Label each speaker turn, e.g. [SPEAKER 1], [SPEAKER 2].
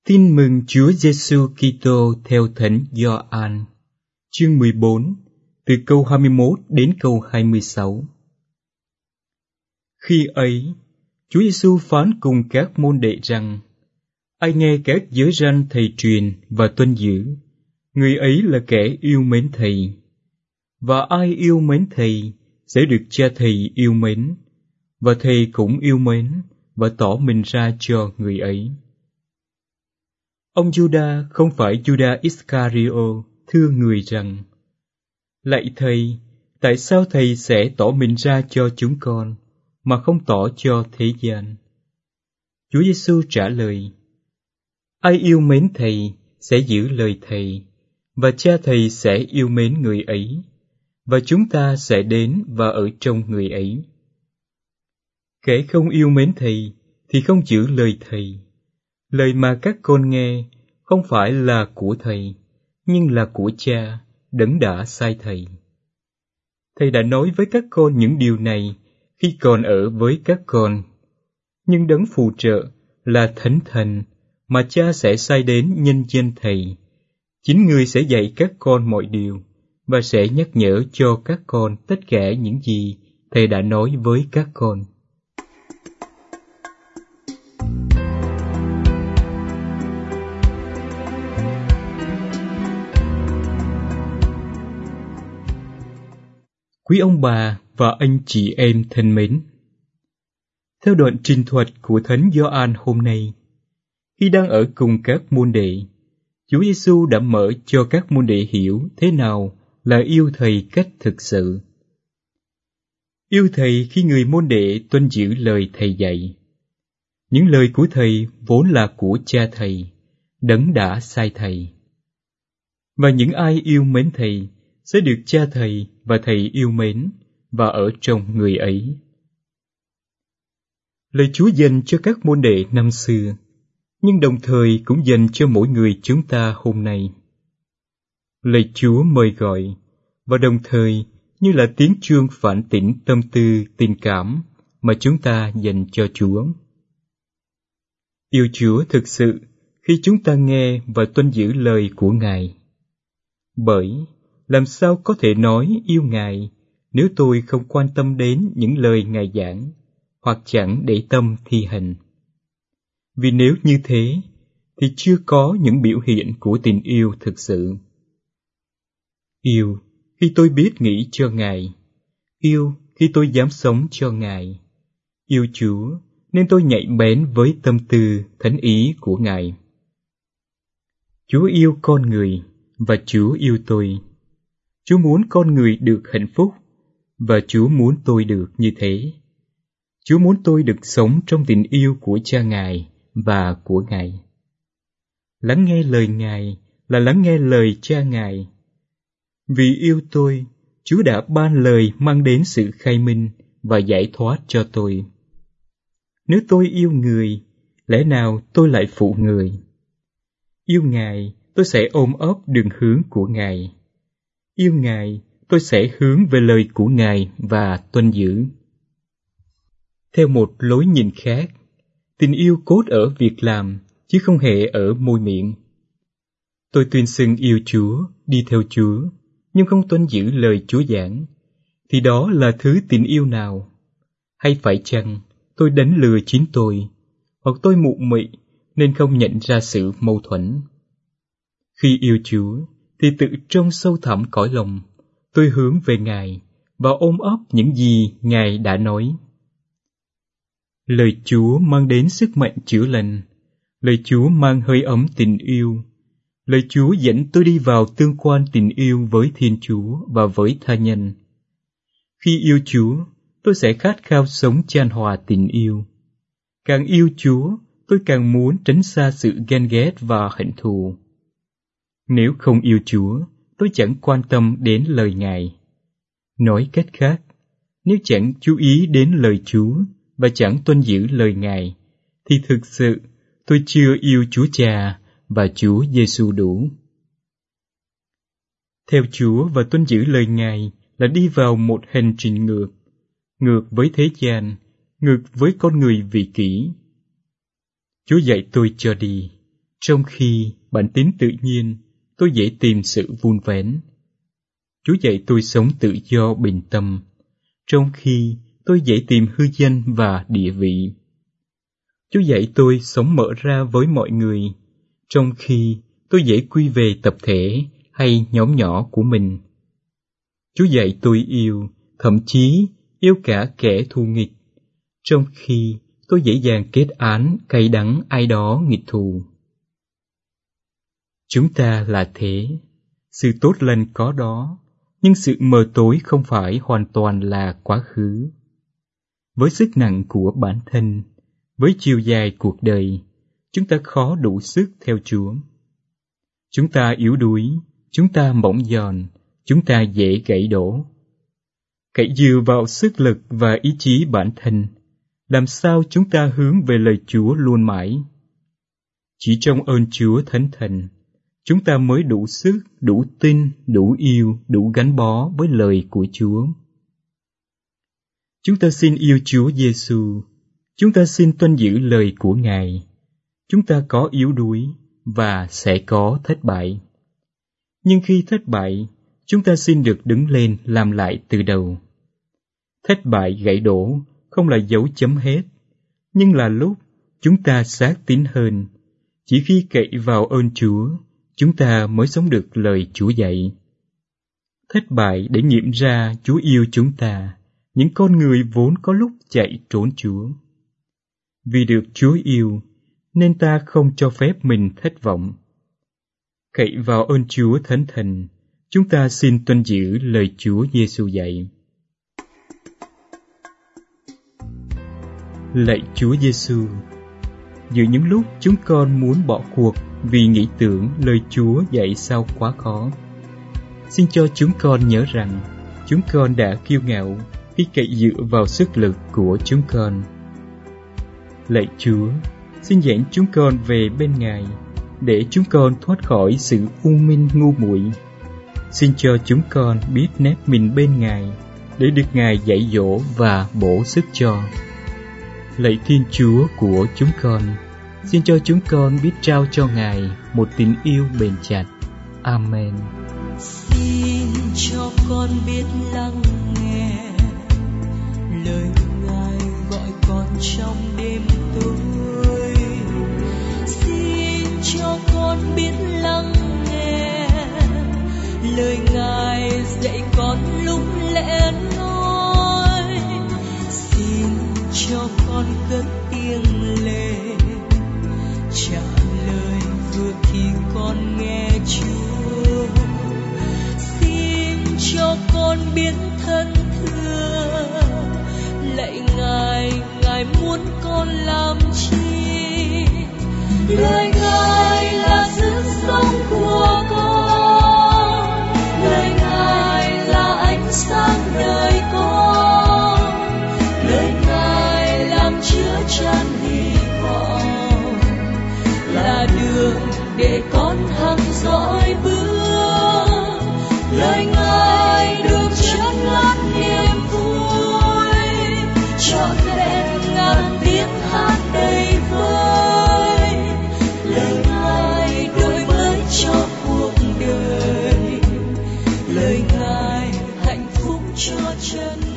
[SPEAKER 1] Tin mừng Chúa Giêsu Kitô theo Thánh Gioan, chương 14, từ câu 21 đến câu 26. Khi ấy, Chúa Giêsu phán cùng các môn đệ rằng: ai nghe các giới răn thầy truyền và tuân giữ, người ấy là kẻ yêu mến thầy. Và ai yêu mến thầy sẽ được cha thầy yêu mến, và thầy cũng yêu mến và tỏ mình ra cho người ấy. Ông Giuđa không phải Giuđa Iscariot thưa người rằng: lạy thầy, tại sao thầy sẽ tỏ mình ra cho chúng con mà không tỏ cho thế gian? Chúa Giêsu trả lời: ai yêu mến thầy sẽ giữ lời thầy, và cha thầy sẽ yêu mến người ấy, và chúng ta sẽ đến và ở trong người ấy. Kẻ không yêu mến thầy thì không giữ lời thầy. Lời mà các con nghe không phải là của thầy, nhưng là của cha, đấng đã sai thầy. Thầy đã nói với các con những điều này khi còn ở với các con. Nhưng đấng phù trợ là Thánh Thần mà cha sẽ sai đến nhân danh thầy. Chính người sẽ dạy các con mọi điều và sẽ nhắc nhở cho các con tất cả những gì thầy đã nói với các con. Quý ông bà và anh chị em thân mến, theo đoạn trình thuật của Thánh Gioan hôm nay, khi đang ở cùng các môn đệ, Chúa Giêsu đã mở cho các môn đệ hiểu thế nào là yêu thầy cách thực sự. Yêu thầy khi người môn đệ tuân giữ lời thầy dạy. Những lời của thầy vốn là của cha thầy, đấng đã sai thầy. Và những ai yêu mến thầy sẽ được cha thầy và thầy yêu mến và ở trong người ấy. Lời Chúa dành cho các môn đệ năm xưa, nhưng đồng thời cũng dành cho mỗi người chúng ta hôm nay. Lời Chúa mời gọi, và đồng thời như là tiếng chuông phản tỉnh tâm tư, tình cảm mà chúng ta dành cho Chúa. Yêu Chúa thực sự khi chúng ta nghe và tuân giữ lời của Ngài. Bởi làm sao có thể nói yêu Ngài nếu tôi không quan tâm đến những lời Ngài giảng, hoặc chẳng để tâm thi hành? Vì nếu như thế, thì chưa có những biểu hiện của tình yêu thực sự. Yêu khi tôi biết nghĩ cho Ngài, yêu khi tôi dám sống cho Ngài. Yêu Chúa nên tôi nhạy bén với tâm tư, thánh ý của Ngài. Chúa yêu con người và Chúa yêu tôi. Chúa muốn con người được hạnh phúc, và Chúa muốn tôi được như thế. Chúa muốn tôi được sống trong tình yêu của cha Ngài và của Ngài. Lắng nghe lời Ngài là lắng nghe lời cha Ngài. Vì yêu tôi, Chúa đã ban lời mang đến sự khai minh và giải thoát cho tôi. Nếu tôi yêu người, lẽ nào tôi lại phụ người? Yêu Ngài, tôi sẽ ôm ấp đường hướng của Ngài. Yêu Ngài, tôi sẽ hướng về lời của Ngài và tuân giữ. Theo một lối nhìn khác, tình yêu cốt ở việc làm, chứ không hề ở môi miệng. Tôi tuyên xưng yêu Chúa, đi theo Chúa, nhưng không tuân giữ lời Chúa giảng, thì đó là thứ tình yêu nào? Hay phải chăng tôi đánh lừa chính tôi, hoặc tôi mụ mị nên không nhận ra sự mâu thuẫn? Khi yêu Chúa, thì tự trong sâu thẳm cõi lòng, tôi hướng về Ngài và ôm ấp những gì Ngài đã nói. Lời Chúa mang đến sức mạnh chữa lành. Lời Chúa mang hơi ấm tình yêu. Lời Chúa dẫn tôi đi vào tương quan tình yêu với Thiên Chúa và với tha nhân. Khi yêu Chúa, tôi sẽ khát khao sống chan hòa tình yêu. Càng yêu Chúa, tôi càng muốn tránh xa sự ghen ghét và hận thù. Nếu không yêu Chúa, tôi chẳng quan tâm đến lời Ngài. Nói cách khác, nếu chẳng chú ý đến lời Chúa và chẳng tuân giữ lời Ngài, thì thực sự tôi chưa yêu Chúa Cha và Chúa Giêsu đủ. Theo Chúa và tuân giữ lời Ngài là đi vào một hành trình ngược với thế gian, ngược với con người vị kỷ. Chúa dạy tôi cho đi, Trong khi bản tính tự nhiên, tôi dễ tìm sự vun vén. Chúa dạy tôi sống tự do bình tâm, trong khi tôi dễ tìm hư danh và địa vị. Chúa dạy tôi sống mở ra với mọi người, trong khi tôi dễ quy về tập thể hay nhóm nhỏ của mình. Chúa dạy tôi yêu, thậm chí yêu cả kẻ thù nghịch, trong khi tôi dễ dàng kết án cay đắng ai đó nghịch thù. Chúng ta là thế, sự tốt lành có đó, nhưng sự mờ tối không phải hoàn toàn là quá khứ. Với sức nặng của bản thân, với chiều dài cuộc đời, chúng ta khó đủ sức theo Chúa. Chúng ta yếu đuối, chúng ta mỏng giòn, chúng ta dễ gãy đổ. Cậy dựa vào sức lực và ý chí bản thân, làm sao chúng ta hướng về lời Chúa luôn mãi? Chỉ trong ơn Chúa Thánh Thần, chúng ta mới đủ sức, đủ tin, đủ yêu, đủ gắn bó với lời của Chúa. Chúng ta xin yêu Chúa Giêsu, chúng ta xin tuân giữ lời của Ngài. Chúng ta có yếu đuối và sẽ có thất bại. Nhưng khi thất bại, chúng ta xin được đứng lên làm lại từ đầu. Thất bại gãy đổ không là dấu chấm hết, nhưng là lúc chúng ta xác tín hơn. Chỉ khi cậy vào ơn Chúa, chúng ta mới sống được lời Chúa dạy. Thất bại để nghiệm ra Chúa yêu chúng ta, những con người vốn có lúc chạy trốn Chúa. Vì được Chúa yêu, nên ta không cho phép mình thất vọng. Cậy vào ơn Chúa Thánh Thần, chúng ta xin tuân giữ lời Chúa Giêsu dạy. Lạy Chúa Giêsu, giữa những lúc chúng con muốn bỏ cuộc vì nghĩ tưởng lời Chúa dạy sao quá khó, xin cho chúng con nhớ rằng chúng con đã kiêu ngạo khi cậy dựa vào sức lực của chúng con. Lạy Chúa, xin dẫn chúng con về bên Ngài, để chúng con thoát khỏi sự u minh ngu muội. Xin cho chúng con biết nép mình bên Ngài, để được Ngài dạy dỗ và bổ sức cho. Lạy Thiên Chúa của chúng con, xin cho chúng con biết trao cho Ngài một tình yêu bền chặt. Amen.
[SPEAKER 2] Xin cho con biết lắng nghe lời Ngài gọi con trong đêm tối. Xin cho con biết lắng nghe lời Ngài dạy con lúc lẽ nói. Xin cho con cất tiếng lên trả lời vừa khi con nghe Chúa. Xin cho con biết thân thương, lạy Ngài, Ngài muốn con làm chi? Lời Ngài là sức sống của con, lời Ngài là ánh sáng đời con, lời Ngài làm chứa chan hy vọng, là đường để con hăng dõi bước. Lời Ngài được chứa ngát niềm vui, trọn vẹn ngàn tiếng hát đầy vơi. Lời Ngài đổi mới cho cuộc đời, lời Ngài hạnh phúc cho chân